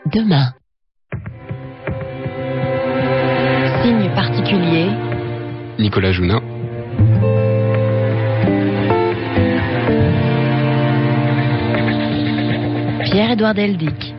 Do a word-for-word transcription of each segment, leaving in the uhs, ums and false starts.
demain. Signe particulier. Nicolas Jounin. Pierre-Édouard Deldic.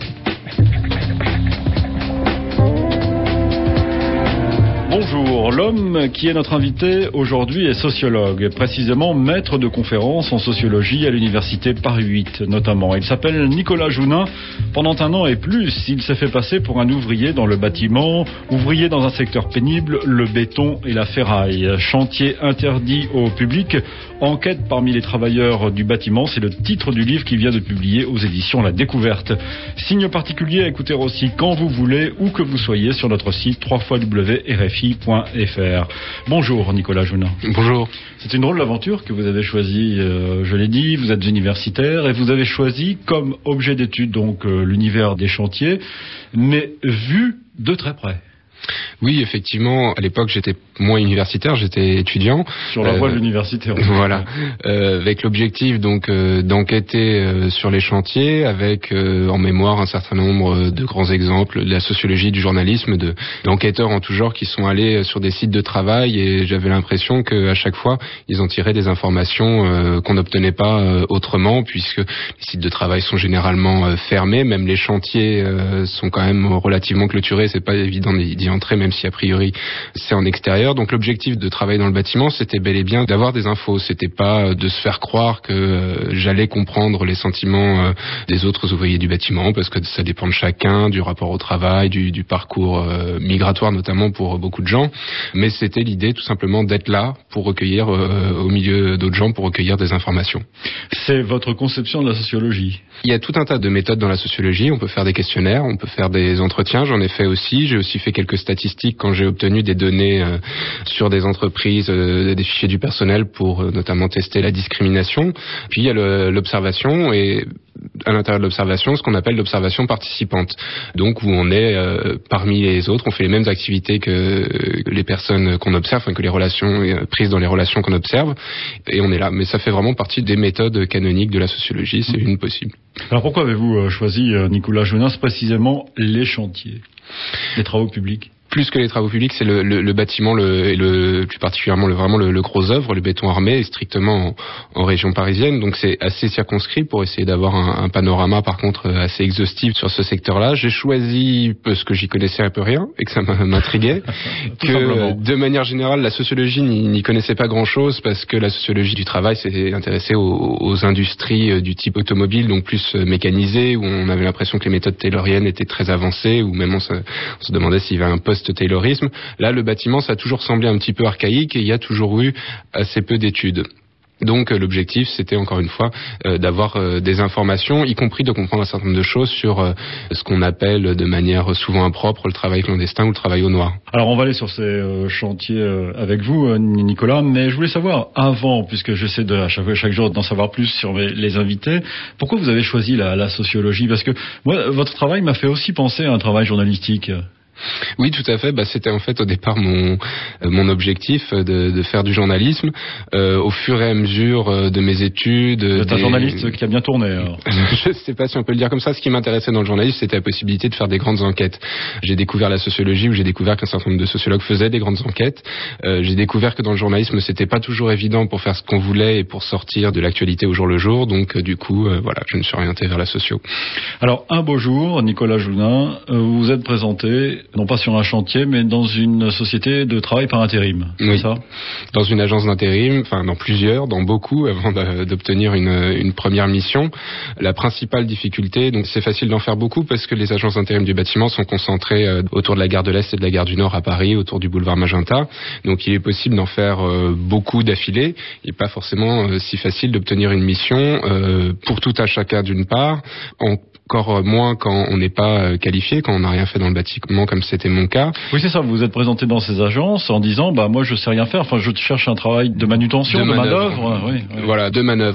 Bonjour, l'homme qui est notre invité aujourd'hui est sociologue, précisément maître de conférences en sociologie à l'université Paris huit notamment. Il s'appelle Nicolas Jounin. Pendant un an et plus, il s'est fait passer pour un ouvrier dans le bâtiment, ouvrier dans un secteur pénible, le béton et la ferraille. Chantier interdit au public, enquête parmi les travailleurs du bâtiment, c'est le titre du livre qu'il vient de publier aux éditions La Découverte. Signe particulier à écouter aussi quand vous voulez, où que vous soyez sur notre site w w w point r f i point f r. Bonjour Nicolas Jounin. Bonjour. C'est une drôle d'aventure que vous avez choisie, euh, je l'ai dit, vous êtes universitaire et vous avez choisi comme objet d'étude donc euh, l'univers des chantiers, mais vu de très près. Oui, effectivement, à l'époque j'étais moins universitaire, j'étais étudiant. Sur la voie euh, de l'université. Voilà, euh, avec l'objectif donc euh, d'enquêter euh, sur les chantiers, avec euh, en mémoire un certain nombre de grands exemples de la sociologie, du journalisme, de d'enquêteurs en tout genre qui sont allés sur des sites de travail et j'avais l'impression qu'à chaque fois ils en tiraient des informations euh, qu'on n'obtenait pas euh, autrement, puisque les sites de travail sont généralement euh, fermés, même les chantiers euh, sont quand même relativement clôturés, c'est pas évident d'y entrer, même si a priori c'est en extérieur. Donc l'objectif de travailler dans le bâtiment, c'était bel et bien d'avoir des infos. C'était pas de se faire croire que euh, j'allais comprendre les sentiments euh, des autres ouvriers du bâtiment, parce que ça dépend de chacun, du rapport au travail, du, du parcours euh, migratoire notamment pour beaucoup de gens. Mais c'était l'idée tout simplement d'être là pour recueillir, euh, au milieu d'autres gens, pour recueillir des informations. C'est votre conception de la sociologie? Il y a tout un tas de méthodes dans la sociologie. On peut faire des questionnaires, on peut faire des entretiens. J'en ai fait aussi. J'ai aussi fait quelques statistiques quand j'ai obtenu des données euh, sur des entreprises, euh, des fichiers du personnel pour euh, notamment tester la discrimination. Puis il y a le, l'observation et à l'intérieur de l'observation, ce qu'on appelle l'observation participante. Donc où on est euh, parmi les autres, on fait les mêmes activités que, que les personnes qu'on observe, enfin, que les relations euh, prises dans les relations qu'on observe, et on est là. Mais ça fait vraiment partie des méthodes canoniques de la sociologie, c'est une possible. Alors pourquoi avez-vous choisi, Nicolas Jounin, précisément les chantiers, les travaux publics? Plus que les travaux publics, c'est le, le, le bâtiment le, et le, plus particulièrement le, vraiment le, le gros œuvre, le béton armé, et strictement en, en région parisienne. Donc c'est assez circonscrit pour essayer d'avoir un, un panorama par contre assez exhaustif sur ce secteur-là. J'ai choisi, parce que j'y connaissais un peu rien et que ça m'intriguait, que simplement. De manière générale la sociologie n'y connaissait pas grand-chose, parce que la sociologie du travail s'est intéressée aux, aux industries du type automobile, donc plus mécanisées, où on avait l'impression que les méthodes tayloriennes étaient très avancées, ou même on se, on se demandait s'il y avait un poste taylorisme. Là, le bâtiment, ça a toujours semblé un petit peu archaïque et il y a toujours eu assez peu d'études. Donc euh, l'objectif, c'était encore une fois euh, d'avoir euh, des informations, y compris de comprendre un certain nombre de choses sur euh, ce qu'on appelle de manière souvent impropre le travail clandestin ou le travail au noir. Alors on va aller sur ces euh, chantiers euh, avec vous, euh, Nicolas, mais je voulais savoir avant, puisque j'essaie de à chaque, chaque jour d'en savoir plus sur mes, les invités, pourquoi vous avez choisi la, la sociologie? Parce que moi, votre travail m'a fait aussi penser à un travail journalistique. Oui, tout à fait. Bah, c'était en fait au départ mon euh, mon objectif de, de faire du journalisme. Euh, au fur et à mesure euh, de mes études. Vous êtes un des... journaliste qui a bien tourné. Alors. Je ne sais pas si on peut le dire comme ça. Ce qui m'intéressait dans le journalisme, c'était la possibilité de faire des grandes enquêtes. J'ai découvert la sociologie, où j'ai découvert qu'un certain nombre de sociologues faisaient des grandes enquêtes. Euh, j'ai découvert que dans le journalisme, c'était pas toujours évident pour faire ce qu'on voulait et pour sortir de l'actualité au jour le jour. Donc, euh, du coup, euh, voilà, je me suis orienté vers la socio. Alors, un beau jour, Nicolas Jounin, euh, vous vous êtes présenté, non pas sur un chantier, mais dans une société de travail par intérim. Oui. C'est ça ? Dans une agence d'intérim, enfin dans plusieurs, dans beaucoup, avant d'obtenir une, une première mission. La principale difficulté, donc c'est facile d'en faire beaucoup parce que les agences d'intérim du bâtiment sont concentrées euh, autour de la gare de l'Est et de la gare du Nord à Paris, autour du boulevard Magenta. Donc il est possible d'en faire euh, beaucoup d'affilée. Il n'est pas forcément euh, si facile d'obtenir une mission euh, pour tout à chacun d'une part. En encore moins quand on n'est pas qualifié, quand on n'a rien fait dans le bâtiment comme c'était mon cas. Oui, c'est ça, vous vous êtes présenté dans ces agences en disant bah moi je sais rien faire, enfin je cherche un travail de manutention, de, de manœuvre. Oui, oui. Voilà, de manœuvre.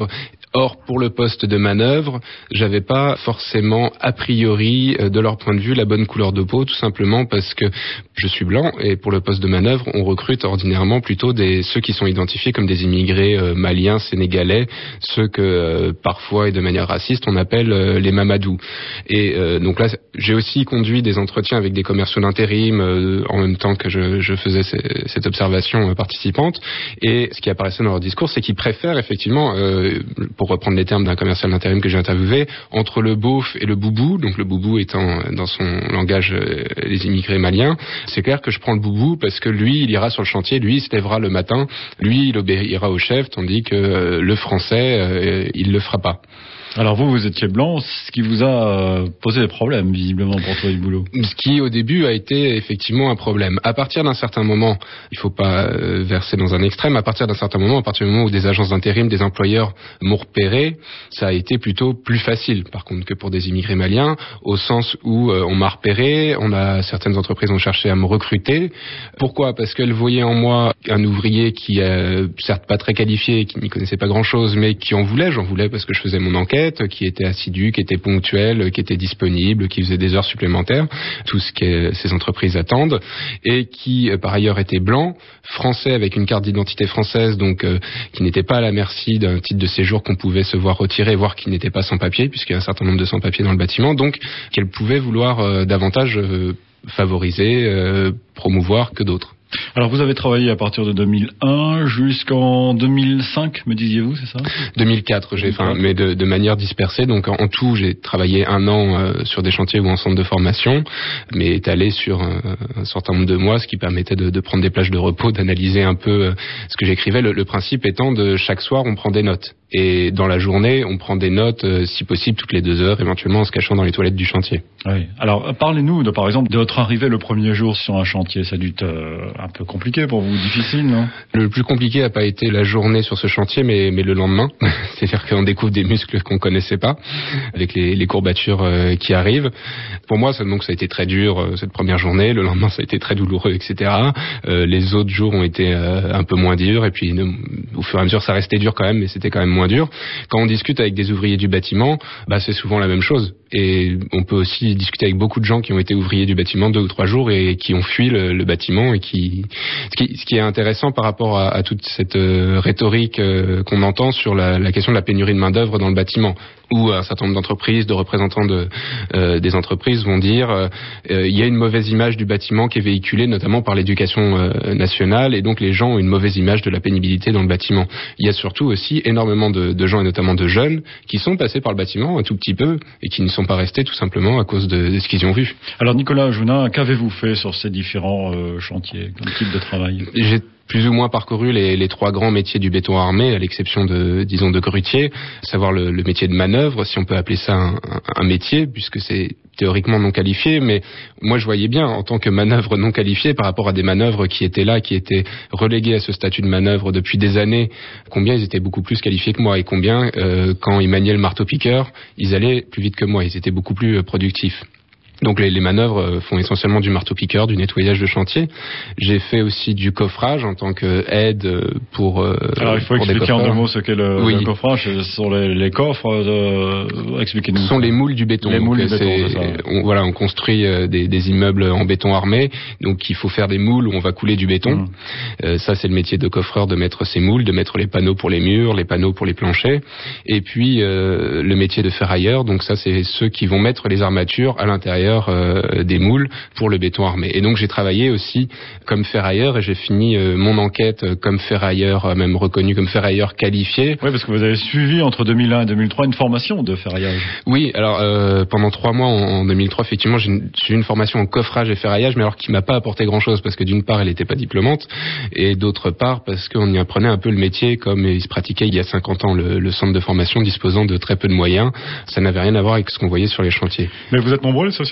Or, pour le poste de manœuvre, j'avais pas forcément a priori, de leur point de vue, la bonne couleur de peau, tout simplement parce que je suis blanc et pour le poste de manœuvre, on recrute ordinairement plutôt des ceux qui sont identifiés comme des immigrés euh, maliens, sénégalais, ceux que euh, parfois et de manière raciste on appelle euh, les mamadous. Et euh, donc là, j'ai aussi conduit des entretiens avec des commerciaux d'intérim euh, en même temps que je, je faisais ces, cette observation euh, participante. Et ce qui apparaissait dans leur discours, c'est qu'ils préfèrent effectivement, euh, pour reprendre les termes d'un commercial d'intérim que j'ai interviewé, entre le beauf et le boubou, donc le boubou étant dans son langage euh, les immigrés maliens, c'est clair que je prends le boubou parce que lui, il ira sur le chantier, lui, il se lèvera le matin, lui, il obéira au chef, tandis que euh, le français, euh, il le fera pas. Alors vous, vous étiez blanc, ce qui vous a posé des problèmes, visiblement, pour trouver du boulot. Ce qui, au début, a été effectivement un problème. À partir d'un certain moment, il ne faut pas euh, verser dans un extrême, à partir d'un certain moment, à partir du moment où des agences d'intérim, des employeurs m'ont repéré, ça a été plutôt plus facile, par contre, que pour des immigrés maliens, au sens où euh, on m'a repéré, on a, certaines entreprises ont cherché à me recruter. Pourquoi ? Parce qu'elles voyaient en moi un ouvrier qui, euh, certes pas très qualifié, qui n'y connaissait pas grand-chose, mais qui en voulait, j'en voulais parce que je faisais mon enquête, qui était assidu, qui était ponctuel, qui était disponible, qui faisait des heures supplémentaires, tout ce que ces entreprises attendent, et qui par ailleurs était blanc, français avec une carte d'identité française, donc euh, qui n'était pas à la merci d'un titre de séjour qu'on pouvait se voir retirer, voire qui n'était pas sans papier, puisqu'il y a un certain nombre de sans papiers dans le bâtiment, donc qu'elle pouvait vouloir euh, davantage euh, favoriser, euh, promouvoir que d'autres. Alors vous avez travaillé à partir de deux mille un jusqu'en deux mille cinq, me disiez-vous, c'est ça ? deux mille quatre, j'ai, enfin, mais de, de manière dispersée. Donc en, en tout, j'ai travaillé un an euh, sur des chantiers ou en centre de formation, mais étalé sur un, un certain nombre de mois, ce qui permettait de, de prendre des plages de repos, d'analyser un peu euh, ce que j'écrivais. Le, le principe étant de chaque soir, on prend des notes. Et dans la journée, on prend des notes, euh, si possible, toutes les deux heures, éventuellement en se cachant dans les toilettes du chantier. Oui. Alors, parlez-nous, de, par exemple, de votre arrivée le premier jour sur un chantier. Ça a dû être euh, un peu compliqué pour vous, difficile, non ? Le plus compliqué n'a pas été la journée sur ce chantier, mais, mais le lendemain. C'est-à-dire qu'on découvre des muscles qu'on connaissait pas, avec les, les courbatures euh, qui arrivent. Pour moi, ça, donc, ça a été très dur, euh, cette première journée. Le lendemain, ça a été très douloureux, et cetera. Euh, les autres jours ont été euh, un peu moins durs. Et puis, ne, au fur et à mesure, ça restait dur quand même, mais c'était quand même moins dur. Quand on discute avec des ouvriers du bâtiment, bah c'est souvent la même chose. Et on peut aussi discuter avec beaucoup de gens qui ont été ouvriers du bâtiment deux ou trois jours et qui ont fui le, le bâtiment. Et qui, ce qui, ce qui est intéressant par rapport à, à toute cette euh, rhétorique euh, qu'on entend sur la, la question de la pénurie de main d'œuvre dans le bâtiment, où un certain nombre d'entreprises, de représentants de, euh, des entreprises vont dire euh, euh, il y a une mauvaise image du bâtiment qui est véhiculée notamment par l'éducation euh, nationale, et donc les gens ont une mauvaise image de la pénibilité dans le bâtiment. Il y a surtout aussi énormément de, de gens, et notamment de jeunes, qui sont passés par le bâtiment un tout petit peu et qui ne sont pas restés tout simplement à cause de, de ce qu'ils ont vu. Alors Nicolas Jounin, qu'avez-vous fait sur ces différents euh, chantiers, comme type de travail ? J'ai plus ou moins parcouru les, les trois grands métiers du béton armé, à l'exception de, disons, de grutier, à savoir le, le métier de manœuvre, si on peut appeler ça un, un, un métier, puisque c'est théoriquement non qualifié, mais moi je voyais bien en tant que manœuvre non qualifiée par rapport à des manœuvres qui étaient là, qui étaient reléguées à ce statut de manœuvre depuis des années, combien ils étaient beaucoup plus qualifiés que moi, et combien euh, quand ils maniaient le marteau-piqueur, ils allaient plus vite que moi, ils étaient beaucoup plus euh, productifs. Donc les, les manœuvres font essentiellement du marteau-piqueur, du nettoyage de chantier. J'ai fait aussi du coffrage en tant qu'aide pour. Euh, Alors il faut expliquer en deux mots ce qu'est le, oui. le coffrage. Ce sont les, les coffres. De... Expliquez-nous. Ce sont les moules du béton. Les moules du béton. C'est ça. On, voilà, on construit des, des immeubles en béton armé. Donc il faut faire des moules où on va couler du béton. Mmh. Euh, ça c'est le métier de coffreur, de mettre ces moules, de mettre les panneaux pour les murs, les panneaux pour les planchers. Et puis euh, le métier de ferrailleur. Donc ça c'est ceux qui vont mettre les armatures à l'intérieur Euh, des moules pour le béton armé. Et donc j'ai travaillé aussi comme ferrailleur, et j'ai fini euh, mon enquête comme ferrailleur, euh, même reconnu comme ferrailleur qualifié. Oui, parce que vous avez suivi entre deux mille un et deux mille trois une formation de ferraillage. Oui, alors euh, pendant trois mois en, en deux mille trois, effectivement, j'ai eu une formation en coffrage et ferraillage, mais alors qui m'a pas apporté grand-chose, parce que d'une part, elle n'était pas diplômante, et d'autre part, parce qu'on y apprenait un peu le métier comme il se pratiquait il y a cinquante ans, le, le centre de formation disposant de très peu de moyens. Ça n'avait rien à voir avec ce qu'on voyait sur les chantiers. Mais vous êtes nombreux, les sociologues,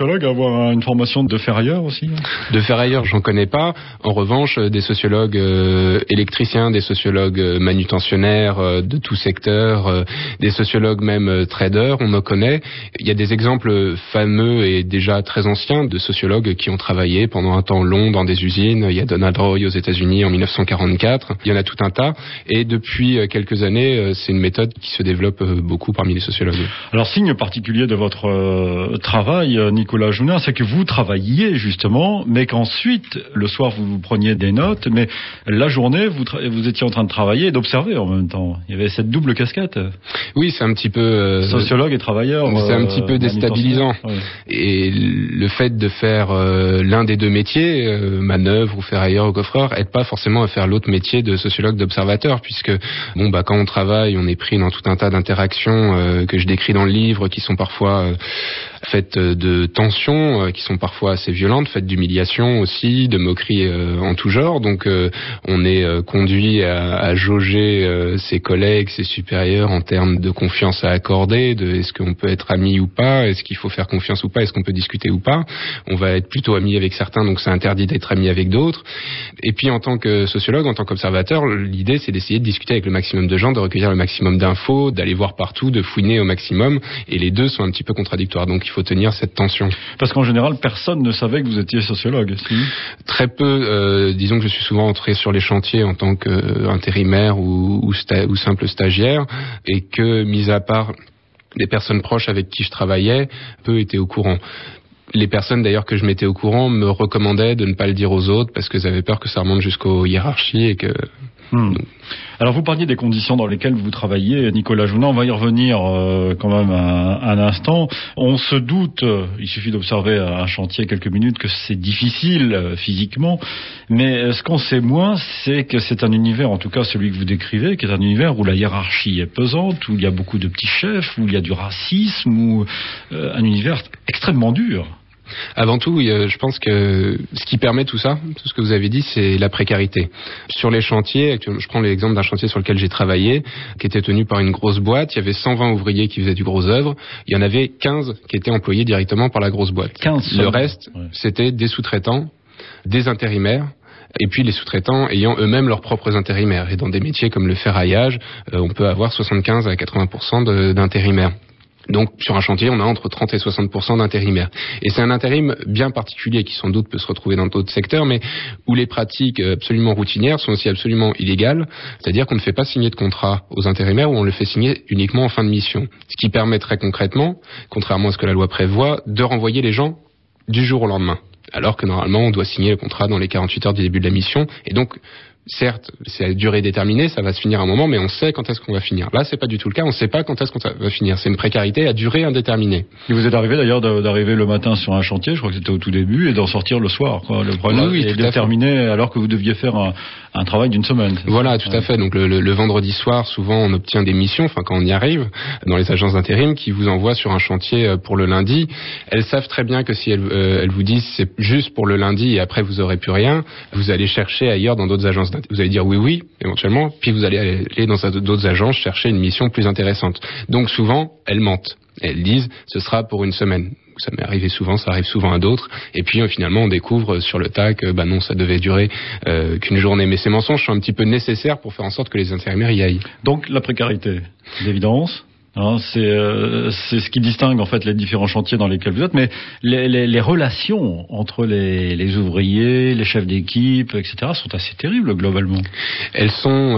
sociologue à avoir une formation de ferrailleur aussi? De ferrailleur, j'en connais pas. En revanche, des sociologues euh, électriciens, des sociologues manutentionnaires euh, de tout secteur, euh, des sociologues même euh, traders, on en connaît. Il y a des exemples fameux et déjà très anciens de sociologues qui ont travaillé pendant un temps long dans des usines. Il y a Donald Roy aux États-Unis en mille neuf cent quarante-quatre. Il y en a tout un tas. Et depuis quelques années, c'est une méthode qui se développe beaucoup parmi les sociologues. Alors, signe particulier de votre euh, travail, Nicolas Jounin, c'est que vous travailliez justement, mais qu'ensuite, le soir, vous preniez des notes, mais la journée, vous, tra- vous étiez en train de travailler et d'observer en même temps. Il y avait cette double casquette. Oui, c'est un petit peu... Euh, sociologue et travailleur. C'est un petit peu euh, déstabilisant. Oui. Et le fait de faire euh, l'un des deux métiers, euh, manœuvre ou ferrailleur ou coffreur, aide pas forcément à faire l'autre métier de sociologue d'observateur, puisque bon bah quand on travaille, on est pris dans tout un tas d'interactions euh, que je décris dans le livre, qui sont parfois euh, faites de tensions, euh, qui sont parfois assez violentes, faites d'humiliation aussi, de moqueries euh, en tout genre. Donc euh, on est euh, conduit à, à jauger euh, ses collègues, ses supérieurs en termes de confiance à accorder, de est-ce qu'on peut être ami ou pas, est-ce qu'il faut faire confiance ou pas, est-ce qu'on peut discuter ou pas. On va être plutôt ami avec certains, donc c'est interdit d'être ami avec d'autres. Et puis en tant que sociologue, en tant qu'observateur, l'idée c'est d'essayer de discuter avec le maximum de gens, de recueillir le maximum d'infos, d'aller voir partout, de fouiner au maximum, et les deux sont un petit peu contradictoires, donc il faut tenir cette tension. Parce qu'en général, personne ne savait que vous étiez sociologue, si? Très peu, euh, disons que je suis souvent entré sur les chantiers en tant qu'intérimaire ou, ou, sta- ou simple stagiaire, et que, mis à part les personnes proches avec qui je travaillais, peu étaient au courant. Les personnes d'ailleurs que je mettais au courant me recommandaient de ne pas le dire aux autres parce qu'elles avaient peur que ça remonte jusqu'aux hiérarchies et que... Hmm. Alors vous parliez des conditions dans lesquelles vous travaillez, Nicolas Jounin, on va y revenir euh, quand même un, un instant. On se doute, il suffit d'observer un chantier quelques minutes, que c'est difficile euh, physiquement, mais ce qu'on sait moins, c'est que c'est un univers, en tout cas celui que vous décrivez, qui est un univers où la hiérarchie est pesante, où il y a beaucoup de petits chefs, où il y a du racisme, où euh, un univers extrêmement dur. Avant tout, je pense que ce qui permet tout ça, tout ce que vous avez dit, c'est la précarité. Sur les chantiers, je prends l'exemple d'un chantier sur lequel j'ai travaillé, qui était tenu par une grosse boîte. Il y avait cent vingt ouvriers qui faisaient du gros œuvre. Il y en avait quinze qui étaient employés directement par la grosse boîte. quinze Le reste, ouais. C'était des sous-traitants, des intérimaires, et puis les sous-traitants ayant eux-mêmes leurs propres intérimaires. Et dans des métiers comme le ferraillage, on peut avoir soixante-quinze à quatre-vingts pour cent d'intérimaires. Donc sur un chantier, on a entre trente et soixante pour cent d'intérimaires. Et c'est un intérim bien particulier qui sans doute peut se retrouver dans d'autres secteurs, mais où les pratiques absolument routinières sont aussi absolument illégales. C'est-à-dire qu'on ne fait pas signer de contrat aux intérimaires, ou on le fait signer uniquement en fin de mission. Ce qui permet très concrètement, contrairement à ce que la loi prévoit, de renvoyer les gens du jour au lendemain. Alors que normalement, on doit signer le contrat dans les quarante-huit heures du début de la mission. Et donc, certes, c'est à durée déterminée, ça va se finir à un moment, mais on sait quand est-ce qu'on va finir. Là, c'est pas du tout le cas, on sait pas quand est-ce qu'on va finir. C'est une précarité à durée indéterminée. Et vous êtes arrivé d'ailleurs d'arriver le matin sur un chantier, je crois que c'était au tout début, et d'en sortir le soir, quoi. Le problème oui, oui, est de terminer alors que vous deviez faire un, un travail d'une semaine. Voilà, tout ouais. à fait. Donc le, le, le vendredi soir, souvent, on obtient des missions, enfin quand on y arrive, dans les agences d'intérim, qui vous envoient sur un chantier pour le lundi. Elles savent très bien que si elles, euh, elles vous disent c'est juste pour le lundi et après vous aurez plus rien, vous allez chercher ailleurs dans d'autres agences d'intérim. Vous allez dire oui, oui, éventuellement, puis vous allez aller dans d'autres agences chercher une mission plus intéressante. Donc souvent, elles mentent. Elles disent, ce sera pour une semaine. Ça m'est arrivé souvent, ça arrive souvent à d'autres. Et puis euh, finalement, on découvre sur le tas que bah non, ça devait durer euh, qu'une journée. Mais ces mensonges sont un petit peu nécessaires pour faire en sorte que les intérimaires y aillent. Donc la précarité, d'évidence. Hein, c'est, euh, c'est ce qui distingue en fait les différents chantiers dans lesquels vous êtes, mais les, les, les relations entre les, les ouvriers, les chefs d'équipe, et cetera sont assez terribles globalement. Elles sont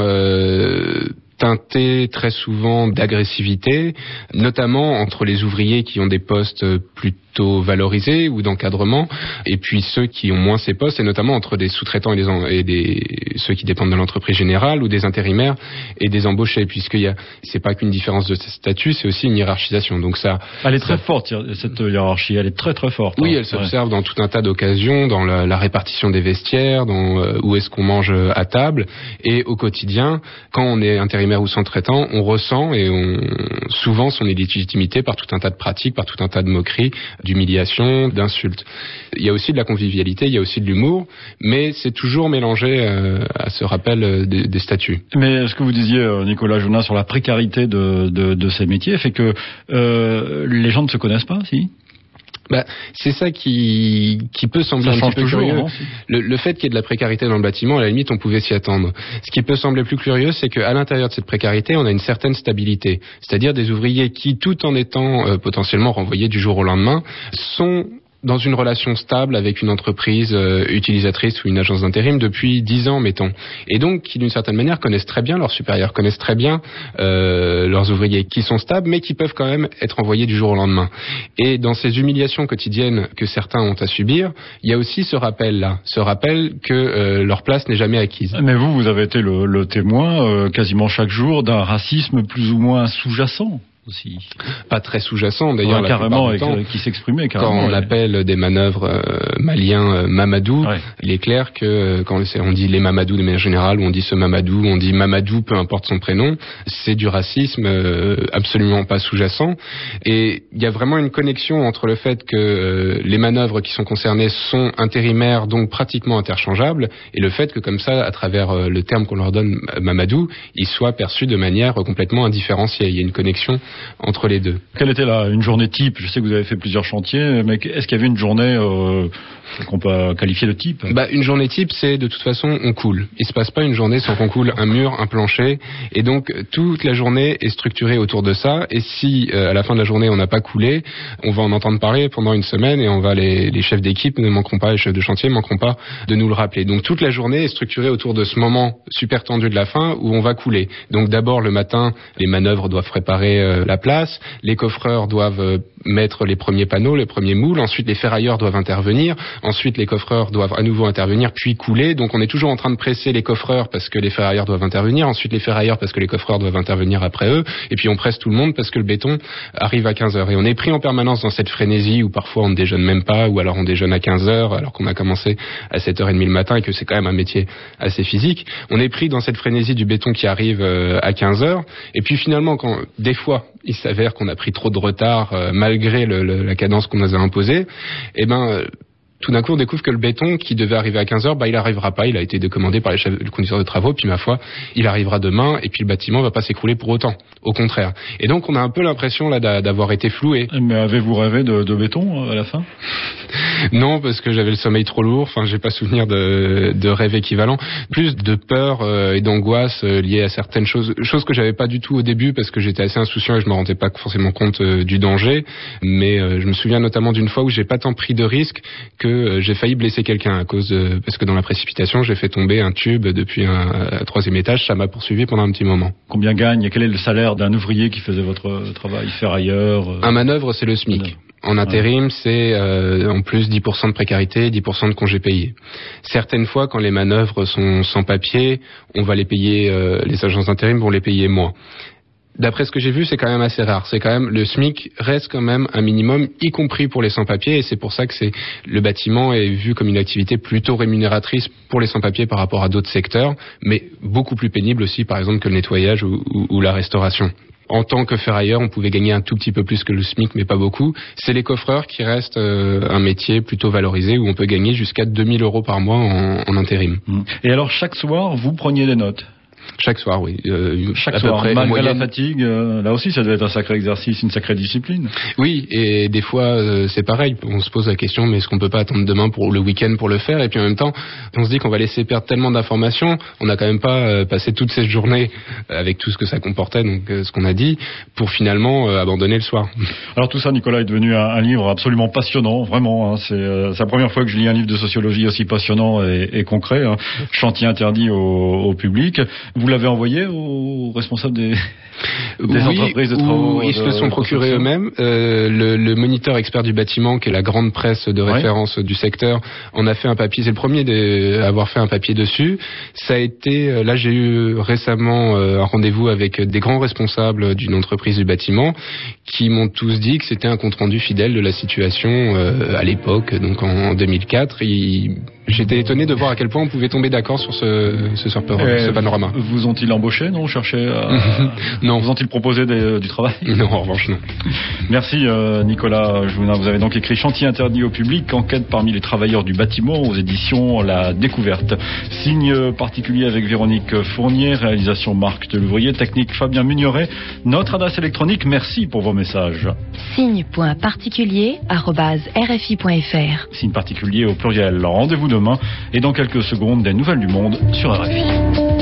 euh, teintées très souvent d'agressivité, notamment entre les ouvriers qui ont des postes plutôt valorisés ou d'encadrement, et puis ceux qui ont moins ces postes, et notamment entre des sous-traitants et, des, et des, ceux qui dépendent de l'entreprise générale, ou des intérimaires et des embauchés, puisqu'il y a, c'est pas qu'une différence de statut, c'est aussi une hiérarchisation. Donc ça, elle est ça, très forte, cette hiérarchie, elle est très très forte. Oui, hein. elle s'observe ouais. dans tout un tas d'occasions, dans la, la répartition des vestiaires, dans euh, où est-ce qu'on mange à table, et au quotidien, quand on est intérimaire ou sous-traitant, on ressent et on, souvent son illégitimité par tout un tas de pratiques, par tout un tas de moqueries, d'humiliation, d'insultes. Il y a aussi de la convivialité, il y a aussi de l'humour, mais c'est toujours mélangé euh, à ce rappel des, des statuts. Mais ce que vous disiez, Nicolas Jounin, sur la précarité de, de, de ces métiers fait que euh, les gens ne se connaissent pas, si ? Bah, c'est ça qui, qui peut sembler ça un petit peu toujours, curieux. Non le, le fait qu'il y ait de la précarité dans le bâtiment, à la limite, on pouvait s'y attendre. Ce qui peut sembler plus curieux, c'est qu'à l'intérieur de cette précarité, on a une certaine stabilité. C'est-à-dire des ouvriers qui, tout en étant euh, potentiellement renvoyés du jour au lendemain, sont dans une relation stable avec une entreprise euh, utilisatrice ou une agence d'intérim depuis dix ans, mettons. Et donc, qui d'une certaine manière connaissent très bien leurs supérieurs, connaissent très bien euh, leurs ouvriers, qui sont stables, mais qui peuvent quand même être envoyés du jour au lendemain. Et dans ces humiliations quotidiennes que certains ont à subir, il y a aussi ce rappel-là, ce rappel que euh, leur place n'est jamais acquise. Mais vous, vous avez été le, le témoin euh, quasiment chaque jour d'un racisme plus ou moins sous-jacent. Aussi. Pas très sous-jacent d'ailleurs, ouais, carrément, du temps, qui s'exprimait carrément. Quand on ouais. appelle des manœuvres euh, maliens euh, Mamadou, ouais. Il est clair que euh, quand on dit les Mamadou de manière générale, ou on dit ce Mamadou, on dit Mamadou, peu importe son prénom, c'est du racisme euh, absolument pas sous-jacent. Et il y a vraiment une connexion entre le fait que euh, les manœuvres qui sont concernées sont intérimaires, donc pratiquement interchangeables, et le fait que comme ça, à travers euh, le terme qu'on leur donne Mamadou, ils soient perçus de manière complètement indifférenciée. Il y a une connexion entre les deux. Quelle était là une journée type? Je sais que vous avez fait plusieurs chantiers, mais est-ce qu'il y avait une journée euh, qu'on peut qualifier de type? Bah, une journée type, c'est de toute façon on coule. Il se passe pas une journée sans qu'on coule un mur, un plancher, et donc toute la journée est structurée autour de ça. Et si euh, à la fin de la journée on n'a pas coulé, on va en entendre parler pendant une semaine, et on va les, les chefs d'équipe ne manqueront pas, les chefs de chantier ne manqueront pas de nous le rappeler. Donc toute la journée est structurée autour de ce moment super tendu de la fin où on va couler. Donc d'abord le matin, les manœuvres doivent préparer euh, la place, les coffreurs doivent euh, mettre les premiers panneaux, les premiers moules, ensuite les ferrailleurs doivent intervenir, ensuite les coffreurs doivent à nouveau intervenir, puis couler. Donc on est toujours en train de presser les coffreurs parce que les ferrailleurs doivent intervenir, ensuite les ferrailleurs parce que les coffreurs doivent intervenir après eux, et puis on presse tout le monde parce que le béton arrive à quinze heures. Et on est pris en permanence dans cette frénésie où parfois on ne déjeune même pas, ou alors on déjeune à quinze heures alors qu'on a commencé à sept heures trente le matin et que c'est quand même un métier assez physique. On est pris dans cette frénésie du béton qui arrive à quinze heures, et puis finalement quand des fois il s'avère qu'on a pris trop de retard euh, malgré le, le, la cadence qu'on nous a imposée, et ben euh, tout d'un coup on découvre que le béton qui devait arriver à quinze heures, bah il arrivera pas, il a été décommandé par les chefs, le conducteur de travaux, puis ma foi, il arrivera demain, et puis le bâtiment va pas s'écrouler pour autant, au contraire. Et donc on a un peu l'impression là d'avoir été floué. Mais avez-vous rêvé de, de béton à la fin? Non, parce que j'avais le sommeil trop lourd, enfin j'ai pas souvenir de, de rêve équivalent, plus de peur euh, et d'angoisse euh, liées à certaines choses, choses que j'avais pas du tout au début parce que j'étais assez insouciant et je me rendais pas forcément compte euh, du danger, mais euh, je me souviens notamment d'une fois où j'ai pas tant pris de risques que euh, j'ai failli blesser quelqu'un à cause de, parce que dans la précipitation j'ai fait tomber un tube depuis un, un troisième étage, ça m'a poursuivi pendant un petit moment. Combien gagne, quel est le salaire d'un ouvrier qui faisait votre travail ferrailleur? euh... Un manœuvre, c'est le SMIC. En intérim, ouais. c'est euh, en plus dix pour cent de précarité, dix pour cent de congés payés. Certaines fois, quand les manœuvres sont sans papier, on va les payer, euh, les agences d'intérim vont les payer moins. D'après ce que j'ai vu, c'est quand même assez rare. C'est quand même, le SMIC reste quand même un minimum, y compris pour les sans-papiers, et c'est pour ça que c'est, le bâtiment est vu comme une activité plutôt rémunératrice pour les sans-papiers par rapport à d'autres secteurs, mais beaucoup plus pénible aussi, par exemple, que le nettoyage ou, ou, ou la restauration. En tant que ferrailleur, on pouvait gagner un tout petit peu plus que le SMIC, mais pas beaucoup. C'est les coffreurs qui restent euh, un métier plutôt valorisé, où on peut gagner jusqu'à deux mille euros par mois en, en intérim. Et alors, chaque soir, vous preniez des notes? Chaque soir, oui. Euh, Chaque à soir, peu près, malgré moyenne... la fatigue, euh, là aussi, ça devait être un sacré exercice, une sacrée discipline. Oui, et des fois, euh, c'est pareil. On se pose la question, mais est-ce qu'on peut pas attendre demain pour le week-end pour le faire? Et puis en même temps, on se dit qu'on va laisser perdre tellement d'informations. On n'a quand même pas euh, passé toute cette journée euh, avec tout ce que ça comportait, donc euh, ce qu'on a dit, pour finalement euh, abandonner le soir. Alors tout ça, Nicolas, est devenu un, un livre absolument passionnant, vraiment. Hein, c'est euh, la première fois que je lis un livre de sociologie aussi passionnant et, et concret. Hein. Chantier interdit au, au public. Vous l'avez envoyé aux responsables des, des oui, entreprises de travaux? Ils se le sont procurés eux-mêmes. Euh, le, le moniteur expert du bâtiment, qui est la grande presse de référence ouais. du secteur, en a fait un papier. C'est le premier à avoir fait un papier dessus. Ça a été, là j'ai eu récemment un rendez-vous avec des grands responsables d'une entreprise du bâtiment qui m'ont tous dit que c'était un compte-rendu fidèle de la situation euh, à l'époque, donc en deux mille quatre. Ils, J'étais étonné de voir à quel point on pouvait tomber d'accord sur ce, ce, ce, ce panorama. Vous ont-ils embauché, non? Cherché à... Non. Vous ont-ils proposé des, du travail? Non, en revanche, non. Merci euh, Nicolas Jounin. Vous avez donc écrit Chantier interdit au public, enquête parmi les travailleurs du bâtiment aux éditions La Découverte. Signe particulier avec Véronique Fournier, réalisation Marc Delouvrier, technique Fabien Mugnoret. Notre adresse électronique, merci pour vos messages. Signe.particulier arobase r f i point f r. Signe particulier au pluriel. Rendez-vous demain et dans quelques secondes des nouvelles du monde sur R F I.